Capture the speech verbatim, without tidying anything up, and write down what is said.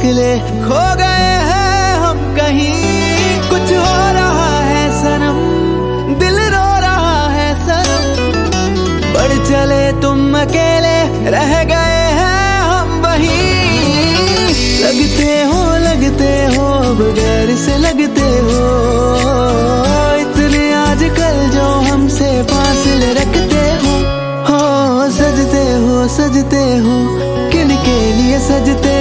निकले, खो गए हैं हम कहीं, कुछ हो रहा है सनम, दिल रो रहा है सनम। बढ़ चले तुम अकेले, रह गए हैं हम वहीं। लगते हो लगते हो बगैर से लगते हो, इतने आजकल जो हमसे फासले रखते हो। हो सजते हो सजते हो, किन के लिए सजते